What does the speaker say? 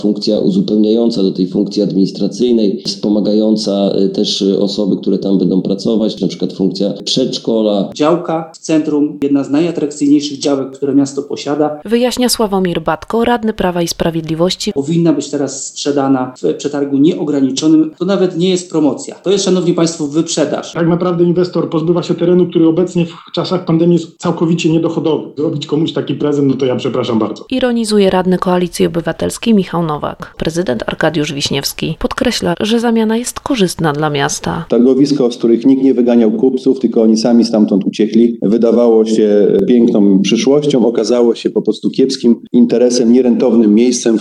funkcja uzupełniająca do tej funkcji administracyjnej, wspomagająca też osoby, które tam będą pracować, na przykład funkcja przedszkola. Działka w centrum, jedna z najatrakcyjniejszych działek, które miasto posiada. Wyjaśnia Sławomir Batko, radny Prawa i Sprawiedliwości. Powinna być teraz sprzedana w przetargu nieograniczonym. To nawet nie jest promocja. To jest, szanowni państwo, wyprzedaż. Tak naprawdę inwestor pozbywa się terenu, który obecnie w czasach pandemii jest całkowicie niedochodowy. Zrobić komuś taki prezent, no to ja przepraszam bardzo. Ironizuje radny Koalicji Obywatelskiej Michał Nowak. Prezydent Arkadiusz Wiśniewski podkreśla, że zamiana jest korzystna dla miasta. Targowisko, z których nikt nie wyganiał kupców, tylko oni sami stamtąd uciekli. Wydawało się piękną przyszłością, okazało się po prostu kiepskim interesem, nierentownym miejscem.